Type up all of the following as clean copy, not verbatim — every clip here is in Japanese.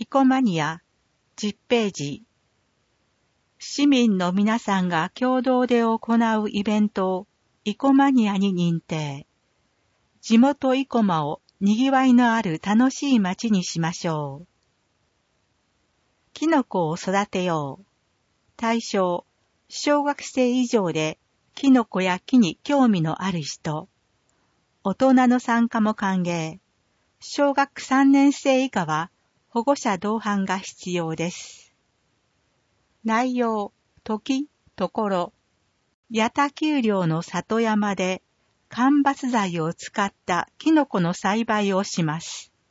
コマニア10ページ。市民の皆さんが共同で行うイベントをイコマニアに認定。地元イコマをにぎわいのある楽しい街にしましょう。キノコを育てよう。対象、小学生以上でキノコや木に興味のある人。大人の参加も歓迎。小学3年生以下は保護者同伴が必要です。内容、時、ところ。八田丘陵の里山で間伐材を使ったキノコの栽培をします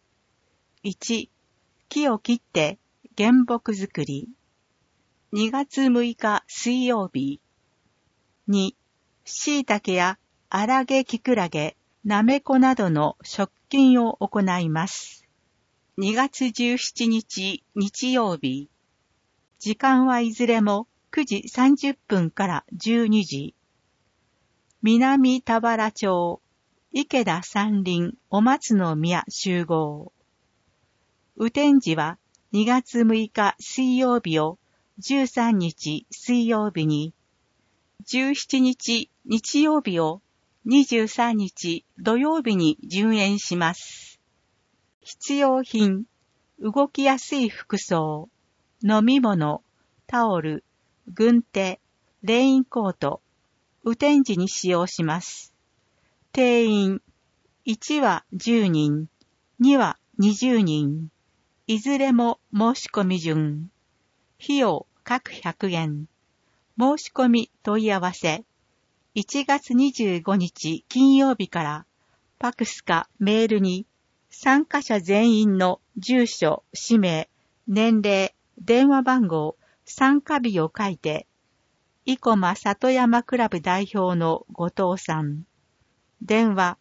。1、木を切って原木作り。2月6日水曜日。2、椎茸や荒毛キクラゲ、なめこなどの食菌を行います。2月17日日曜日。時間はいずれも9時30分から12時。南田原町、池田山林お松の宮集合。雨天時は2月6日水曜日を13日水曜日に、17日日曜日を23日土曜日に順延します。必要品、動きやすい服装、飲み物、タオル、軍手、レインコート、雨天時に使用します。定員、1は10人、2は20人、いずれも申し込み順。費用各100円。申し込み問い合わせ。1月25日金曜日からファクスかメールに参加者全員の住所、氏名、年齢、電話番号、参加日を書いて、生駒里山クラブ代表の後藤さん。電話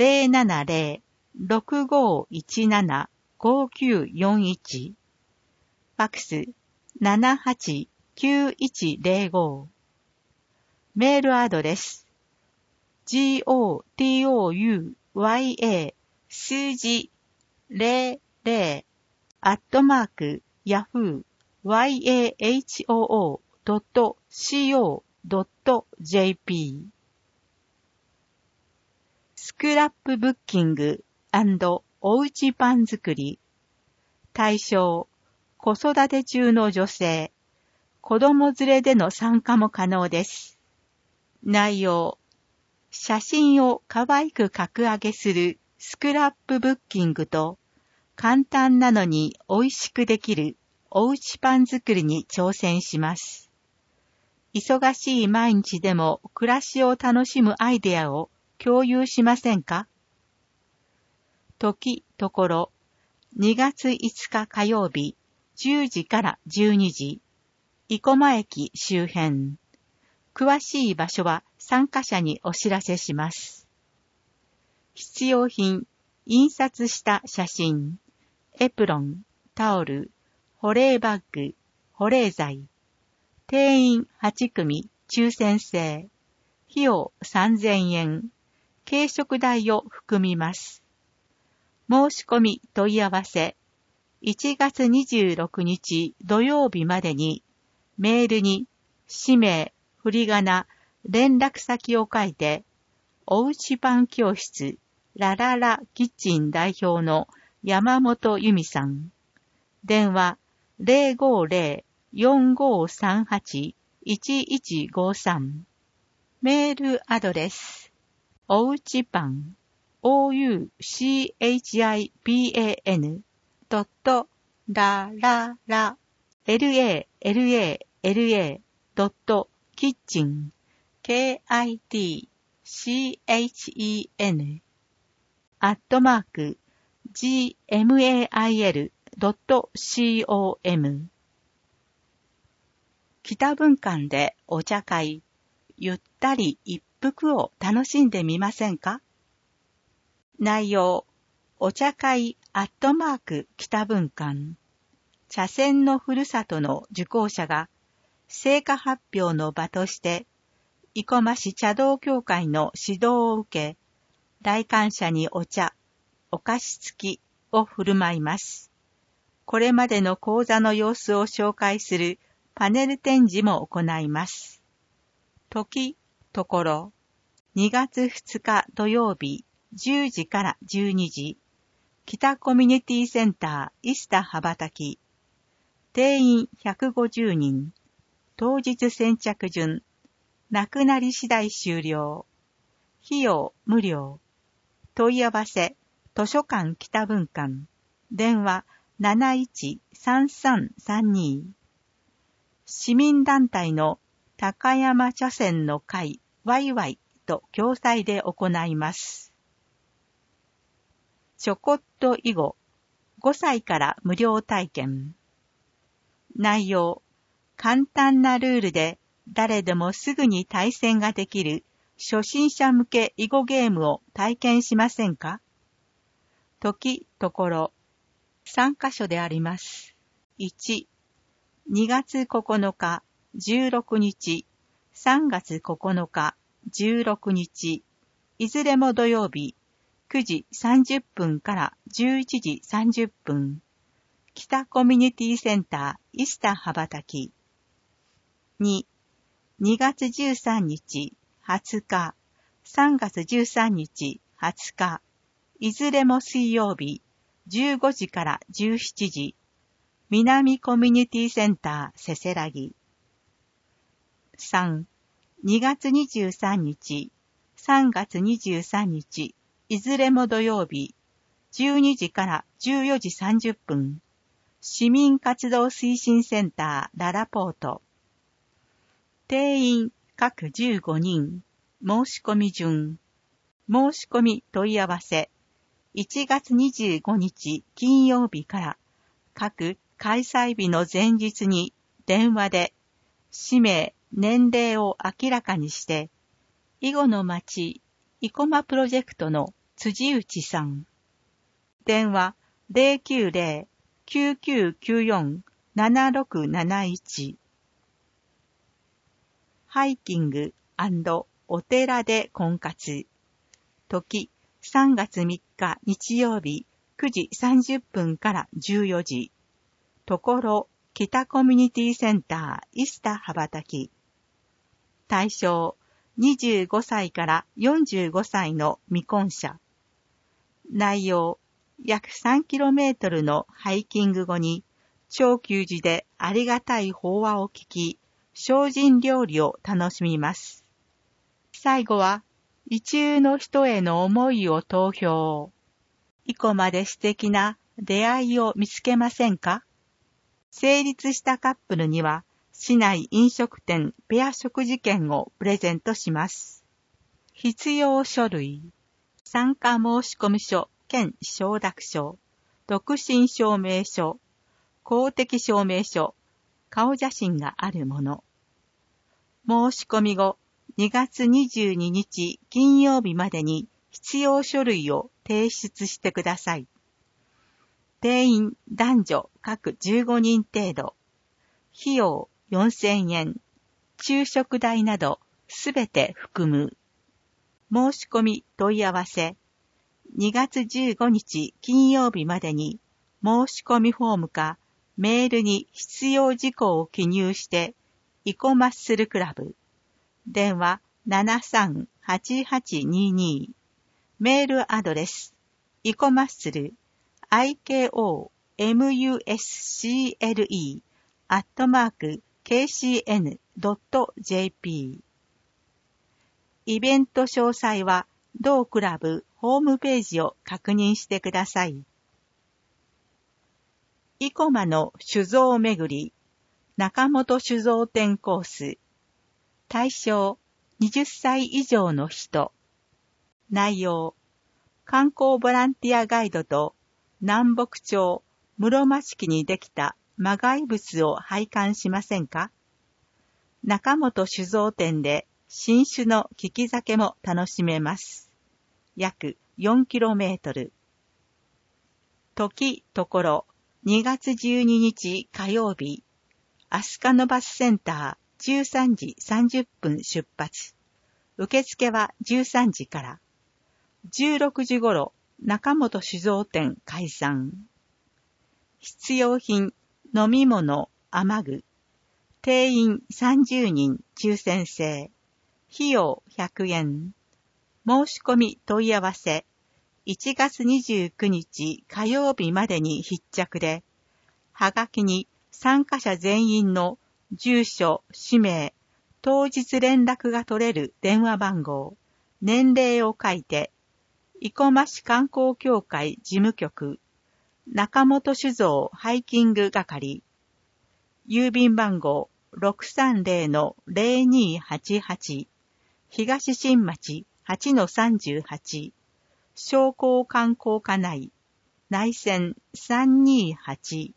070-6517-5941。ファクス 789105。メールアドレス GOTOUYA 数字00@yahoo.co.jp スクラップブッキング&おうちパン作り。対象、子育て中の女性、子供連れでの参加も可能です。内容、写真を可愛く格上げするスクラップブッキングと、簡単なのに美味しくできるおうちパン作りに挑戦します。忙しい毎日でも暮らしを楽しむアイデアを共有しませんか？時、ところ、2月5日火曜日、10時から12時、生駒駅周辺。詳しい場所は参加者にお知らせします。必要品、印刷した写真、エプロン、タオル、保冷バッグ、保冷剤。定員8組、抽選制。費用3000円。軽食代を含みます。申し込み問い合わせ。1月26日土曜日までに、メールに、氏名、振り仮名、連絡先を書いて、おうちパン教室、ラララキッチン代表の山本由美さん。電話050-4538-1153。メールアドレス、おうちパン、ouchipan.rarala.kitchen kitchen @gmail.com 北文館でお茶会、ゆったり一服を楽しんでみませんか？内容、お茶会北文館。茶筅のふるさとの受講者が成果発表の場として生駒市茶道協会の指導を受け、来館者にお茶、お菓子付きを振る舞います。 これまでの講座の様子を紹介するパネル展示も行います。時、ところ、2月2日土曜日10時から12時、北コミュニティセンターイスタ羽ばたき、定員150人、当日先着順、なくなり次第終了、費用無料、問い合わせ、図書館北文館、電話713332、市民団体の高山茶筅の会ワイワイと共催で行います。ちょこっと囲碁、5歳から無料体験。内容、簡単なルールで誰でもすぐに対戦ができる初心者向け囲碁ゲームを体験しませんか？時、ところ、3カ所であります。1、2月9日、16日、3月9日、16日、いずれも土曜日、9時30分から11時30分、北コミュニティセンターイスタ羽ばたき。2、2月13日、20日、3月13日、20日、いずれも水曜日、15時から17時、南コミュニティセンターせせらぎ。3、2月23日、3月23日、いずれも土曜日、12時から14時30分、市民活動推進センターララポート。定員各15人、申し込み順。申し込み問い合わせ。1月25日金曜日から各開催日の前日に電話で氏名、年齢を明らかにして、囲碁の町、生駒プロジェクトの辻内さん。電話090-9994-7671。ハイキング&お寺で婚活。時、3月3日日曜日9時30分から14時。ところ、北コミュニティセンターイスタ羽ばたき。対象、25歳から45歳の未婚者。内容、約 3km のハイキング後に、長久寺でありがたい法話を聞き、精進料理を楽しみます。最後は、意中の人への思いを投票。以降まで素敵な出会いを見つけませんか？成立したカップルには、市内飲食店ペア食事券をプレゼントします。必要書類。参加申込書兼承諾書、独身証明書、公的証明書、顔写真があるもの。申し込み後、2月22日金曜日までに必要書類を提出してください。定員男女各15人程度。費用4000円。昼食代などすべて含む。申し込み問い合わせ。2月15日金曜日までに申し込みフォームかメールに必要事項を記入してイコマッスルクラブ電話 738822 メールアドレスイコマッスル ikomuscle@kcn.jp イベント詳細は同クラブホームページを確認してください。生駒の酒造めぐり、中本酒造店コース。対象、20歳以上の人。内容、観光ボランティアガイドと、南北町室町期にできた魔骸物を拝観しませんか？中本酒造店で新酒の利き酒も楽しめます。約 4km。時、ところ、2月12日火曜日、飛鳥のバスセンター13時30分出発。受付は13時から。16時頃、中本酒造店開山。 必要品、飲み物、雨具。定員30人抽選制。費用100円。申し込み問い合わせ。1月29日火曜日までに必着で、はがきに参加者全員の住所、氏名、当日連絡が取れる電話番号、年齢を書いて、生駒市観光協会事務局、中本酒造ハイキング係、郵便番号 630-0288、東新町 8-38、商工観光課内、内線328。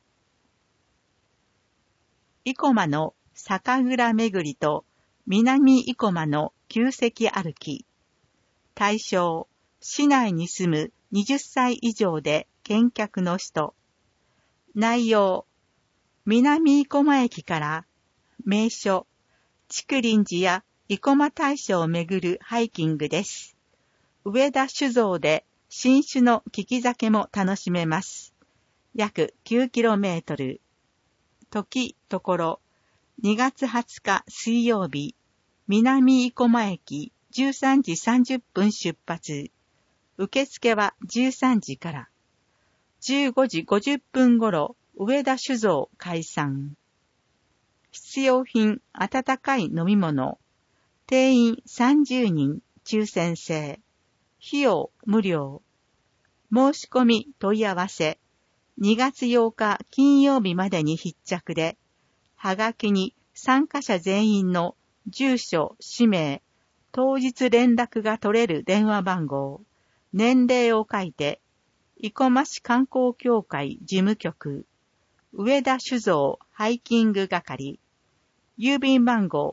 生駒の酒蔵巡りと南生駒の旧跡歩き。対象、市内に住む20歳以上で見客の人。内容、南生駒駅から名所、竹林寺や生駒大社を巡るハイキングです。上田酒造で新酒の利き酒も楽しめます。約 9km。時、ところ、2月20日水曜日、南生駒駅13時30分出発。受付は13時から。15時50分頃、上田酒造解散。必要品、温かい飲み物。定員30人、抽選制。費用無料。申し込み問い合わせ。2月8日金曜日までに必着で、はがきに参加者全員の住所、氏名、当日連絡が取れる電話番号、年齢を書いて、生駒市観光協会事務局、上田酒造ハイキング係、郵便番号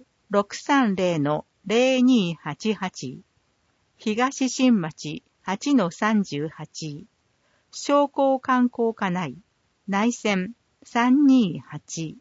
630-0288、東新町 8-38、商工観光課内、内線328。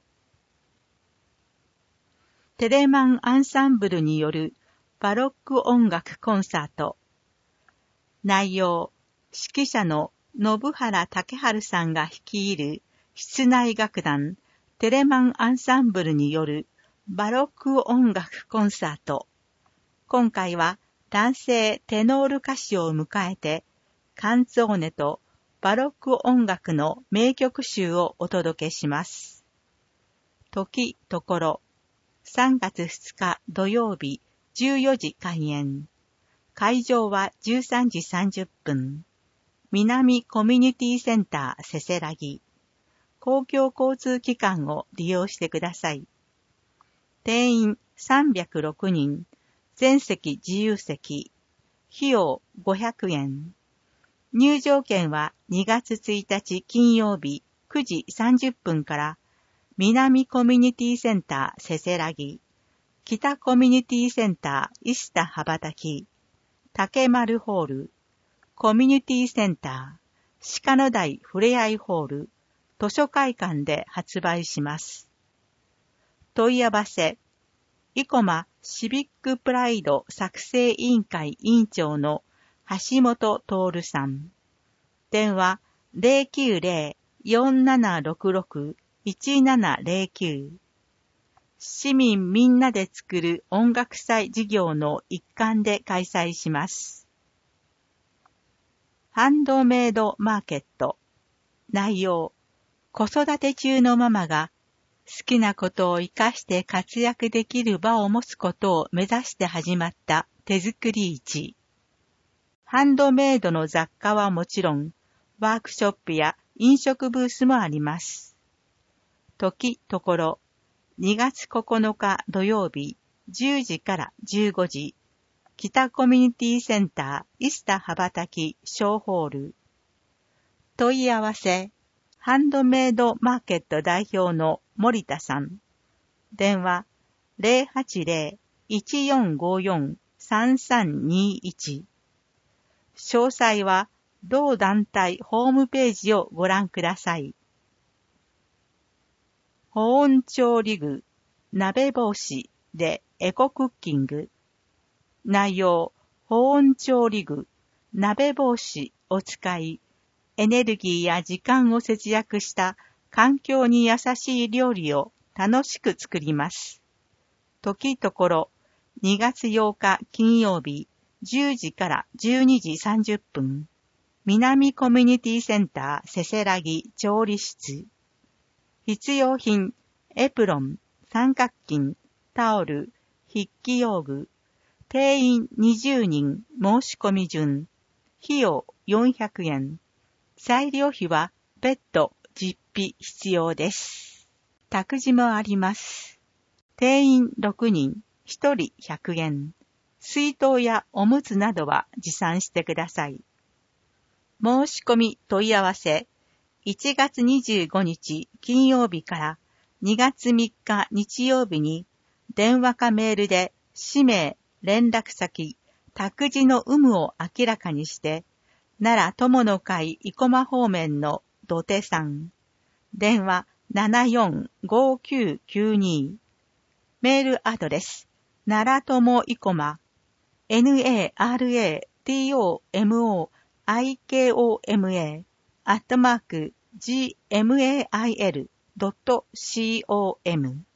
テレマンアンサンブルによるバロック音楽コンサート。内容、指揮者の信原武春さんが率いる室内楽団テレマンアンサンブルによるバロック音楽コンサート。今回は男性テノール歌手を迎えて、カンツォーネとバロック音楽の名曲集をお届けします。時、ところ、3月2日土曜日14時開演。会場は13時30分。南コミュニティセンターせせらぎ。公共交通機関を利用してください。定員306人。全席自由席。費用500円。入場券は2月1日金曜日9時30分から南コミュニティセンターせせらぎ、北コミュニティセンター石田羽ばたき、竹丸ホール、コミュニティセンター鹿野台ふれあいホール、図書会館で発売します。問い合わせ、生駒シビックプライド作成委員会委員長の橋本徹さん。電話090-4766-1709。市民みんなで作る音楽祭事業の一環で開催します。ハンドメイドマーケット。内容、子育て中のママが好きなことを活かして活躍できる場を持つことを目指して始まった手作り市。ハンドメイドの雑貨はもちろん、ワークショップや飲食ブースもあります。時、ところ、2月9日土曜日10時から15時、北コミュニティセンター石田羽ばたき小ホール。問い合わせ、ハンドメイドマーケット代表の森田さん。電話080-1454-3321。詳細は同団体ホームページをご覧ください。保温調理具、鍋帽子でエコクッキング。内容、保温調理具、鍋帽子を使い、 エネルギーや時間を節約した環境に優しい料理を楽しく作ります。時ところ、2月8日金曜日、10時から12時30分、南コミュニティセンターせせらぎ調理室。必要品、エプロン、三角巾、タオル、筆記用具。定員20人申し込み順。費用400円。材料費は別途実費必要です。託児もあります。定員6人、1人100円。水筒やおむつなどは持参してください。申し込み問い合わせ、1月25日金曜日から2月3日日曜日に電話かメールで氏名、連絡先、託児の有無を明らかにして、奈良友の会生駒方面の土手さん。電話745992。メールアドレス、奈良友生駒、naratomikoma@gmail.com。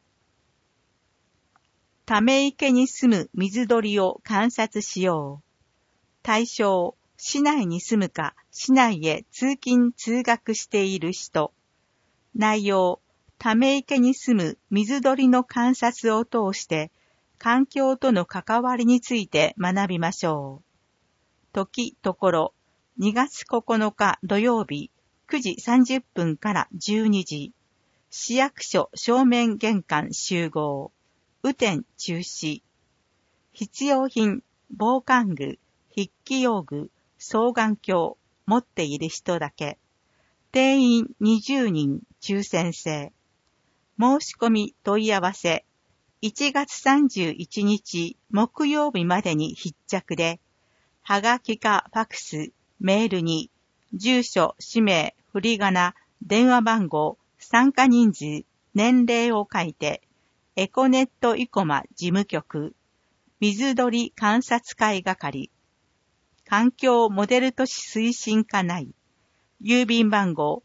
ため池に住む水鳥を観察しよう。対象、市内に住むか市内へ通勤通学している人。内容、ため池に住む水鳥の観察を通して環境との関わりについて学びましょう。時ところ、2月9日土曜日9時30分から12時。市役所正面玄関集合。雨天中止。必要品、防寒具、筆記用具、双眼鏡、持っている人だけ。定員20人、抽選制。申し込み問い合わせ。1月31日木曜日までに必着で、はがきかファクス、メールに、住所、氏名、振り仮名、電話番号、参加人数、年齢を書いて、エコネット生駒事務局、水鳥観察会係、環境モデル都市推進課内、郵便番号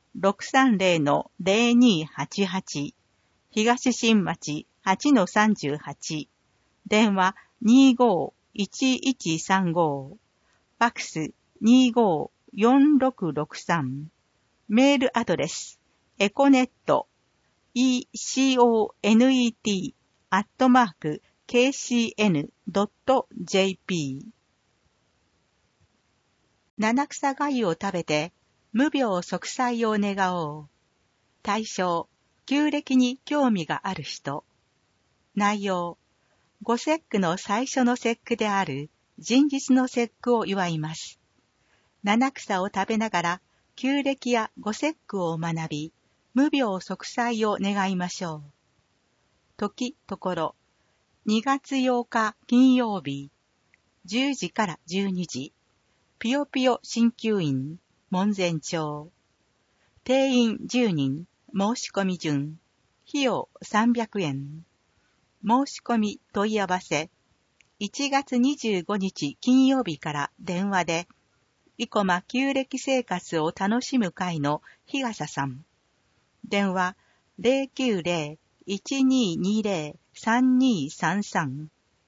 630-0288、東新町 8-38、電話25-1135、ファクス25-4663、メールアドレス、エコネット、econet@kcn.jp。 七草がゆを食べて無病息災を願おう。対象、旧暦に興味がある人。内容、ご節句の最初の節句である人日の節句を祝います。七草を食べながら旧暦やご節句を学び、無病息災を願いましょう。時ところ、2月8日金曜日、10時から12時、ぴよぴよ鍼灸院、門前町。定員10人、申し込み順。費用300円。申し込み問い合わせ。1月25日金曜日から電話で、生駒旧暦生活を楽しむ会の日笠さん。電話090-1220-3233。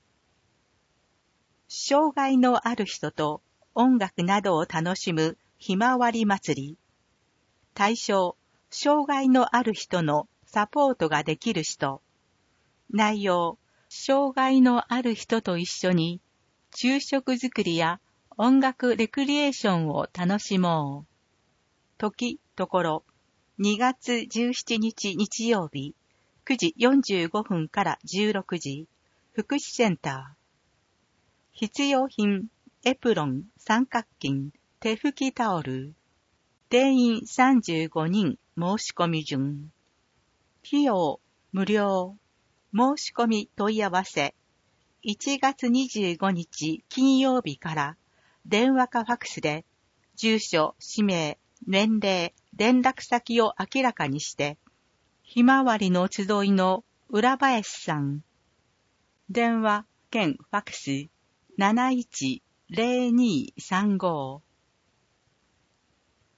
障害のある人と音楽などを楽しむひまわり祭り。対象、障害のある人のサポートができる人。内容、障害のある人と一緒に昼食作りや音楽レクリエーションを楽しもう。時ところ、2月17日日曜日、9時45分から16時、福祉センター。必要品、エプロン、三角巾、手拭きタオル。定員35人、申し込み順。費用、無料。申し込み問い合わせ。1月25日金曜日から電話かファクスで、住所、氏名、年齢、連絡先を明らかにして、ひまわりの集いの浦林さん。電話兼ファクス710235。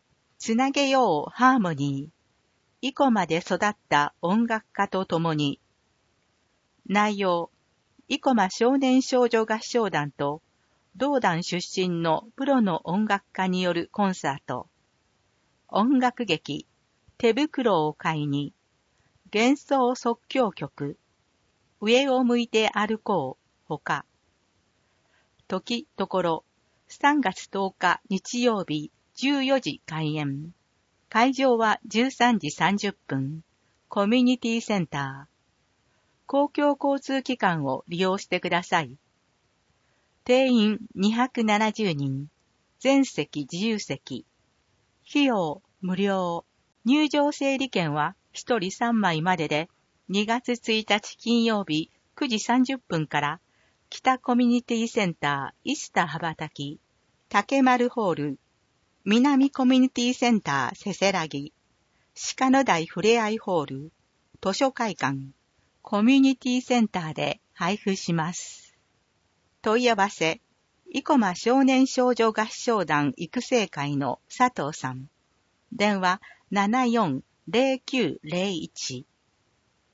つなげようハーモニー。生駒で育った音楽家と共に。内容、生駒少年少女合唱団と同団出身のプロの音楽家によるコンサート。音楽劇、手袋を買いに。幻想即興曲。上を向いて歩こう、ほか。時、ところ、3月10日日曜日14時開演。会場は13時30分。コミュニティセンター。公共交通機関を利用してください。定員270人。全席自由席。費用無料。入場整理券は1人3枚までで、2月1日金曜日9時30分から北コミュニティセンター石田羽ばたき、竹丸ホール、南コミュニティセンターせせらぎ、鹿野台ふれあいホール、図書会館、コミュニティセンターで配布します。問い合わせ、生駒少年少女合唱団育成会の佐藤さん。電話740901。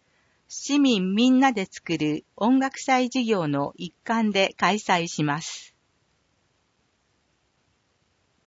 市民みんなで作る音楽祭事業の一環で開催します。